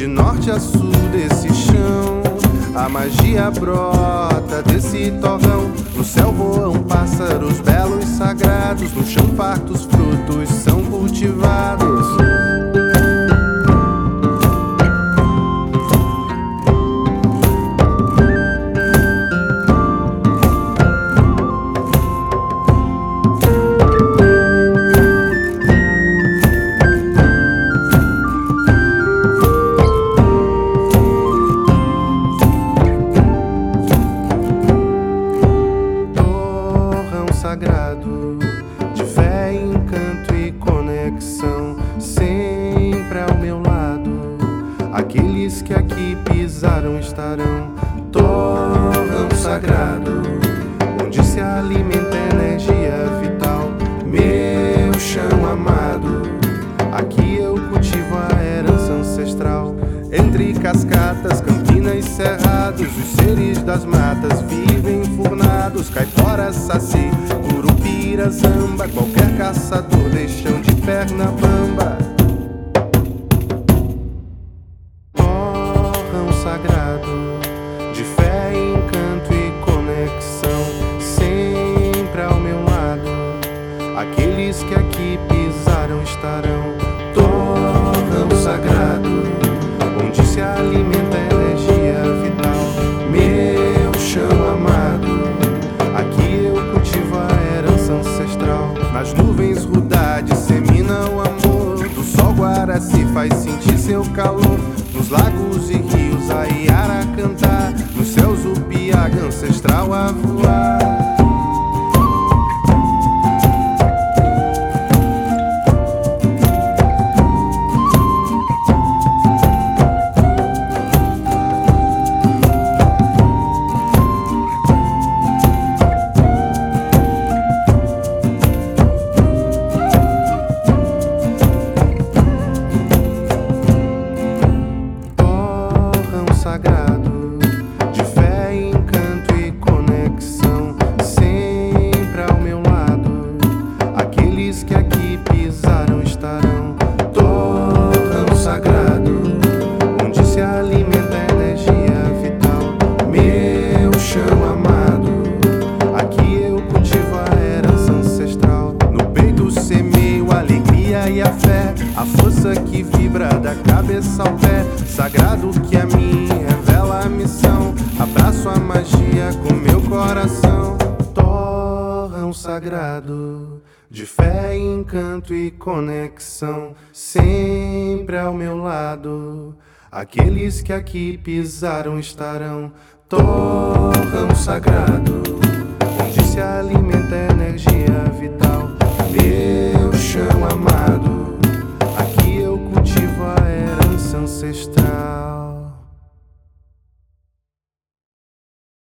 De norte a sul desse chão, a magia brota desse torrão. No céu voam pássaros belos sagrados, no chão fartos frutos são cultivados. Sagrado de fé, encanto e conexão, sempre ao meu lado. Aqueles que aqui pisaram estarão. Torrão sagrado, onde se alimenta energia vital. Meu chão amado, aqui eu cultivo a herança ancestral. Entre cascatas, campinas, cerrados, os seres das matas vivem enfurnados. Caipora, saci, curupira, zamba, qualquer caçador deixam de perna bamba. Torrão sagrado, de fé, encanto e conexão, sempre ao meu lado. Aqueles que aqui pisaram estarão. Torrão sagrado, onde se alimenta a energia vital. Meu chão amado, aqui eu cultivo a herança ancestral. Nas nuvens Rudá dissemina o amor, do sol Guaraci faz sentir seu calor. Nos lagos e rios a iara cantar, nos céus o piaga ancestral a voar. Sagrado, de fé, encanto e conexão, sempre ao meu lado. Aqueles que aqui pisaram estarão. Torrão sagrado, onde se alimenta a energia vital. Meu chão amado, aqui eu cultivo a herança ancestral. No peito semeio a alegria e a fé, a força que vibra da cabeça ao pé. Sagrado que a mim revela a missão, abraço a magia com meu coração. Torrão sagrado, de fé, encanto e conexão, sempre ao meu lado. Aqueles que aqui pisaram estarão. Torrão sagrado, onde se alimenta a energia vital. Meu chão amado, aqui eu cultivo a herança ancestral.